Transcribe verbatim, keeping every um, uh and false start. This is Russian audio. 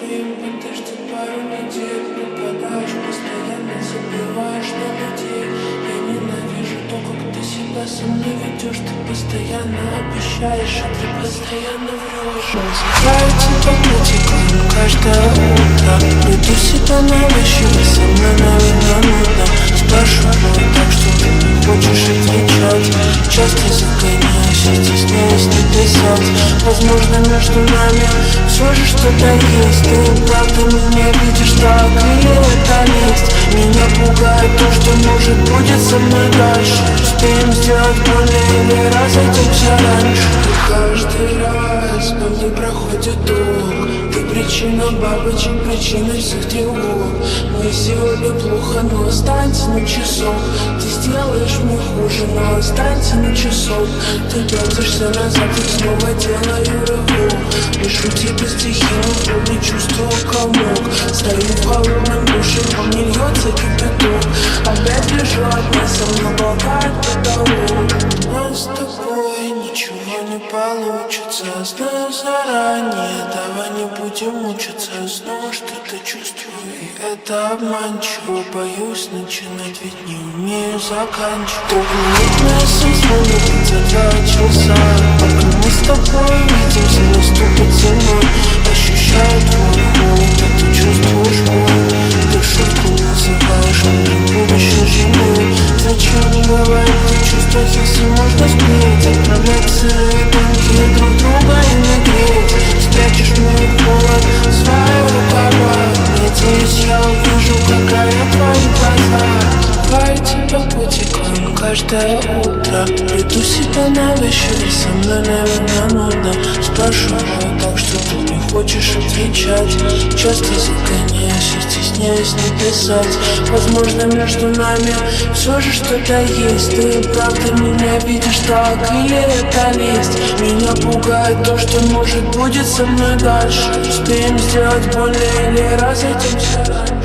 твоим подожди пару недель. Пропадаешь постоянно, забиваешь на людей. Я ненавижу то, как ты себя со мной ведешь. Ты постоянно обещаешь, а ты постоянно врешь. Разбирается по критикам каждое утро. Веду себя навязчиво, со мной наверное нудно. Спрашиваю так, что ты не хочешь отвечать. Часто загоняюсь и стесняюсь написать. Возможно, между нами все же что-то есть. Ты правда меня видишь так, или это лесть? Меня пугает то, что может будет со мной дальше. Успеем сделать больно или разойдемся раньше. И каждый раз по мне проходит долг. Ты причина бабочек, причина всех тревог. Мне сегодня плохо, но останься на часок. Ты сделаешь мне хуже, но останься на часок. Ты бросишься назад и снова делаю рывок. Пишу тебе стихи, но не чувствую комок. Стою в холодном душе, по мне льется кипяток. Опять лежу одна, со мной болтает потолок. Но с тобой ничего не получится. Знаю заранее, давай не будем мучиться. Снова что-то чувствую, и это обманчиво. Боюсь начинать, ведь не умею заканчивать. Трехминутная созвонит за два часа. Пока мы с тобой видимся, наступит зима. Ощущаю твой холод, а ты чувствуешь мой. Ты шутку называешь, он любящей женой. Зачем не говорить о чувствах, если можно склеить? Отправлять сырые тонкие друг друга и не греть. Спрячешь мой холод своей рукава. Надеюсь, я увижу, какая твои глаза. Бывайте по путикам каждое утро. Веду себя навязчиво, со мной наверное нудно. Спрашиваю так, что ты не хочешь отвечать. Часто загоняюсь и стесняюсь написать. Возможно, между нами все же что-то есть. Ты правда меня видишь так, или это лесть? Меня пугает то, что может будет со мной дальше. Успеем сделать больно или разойдемся раньше.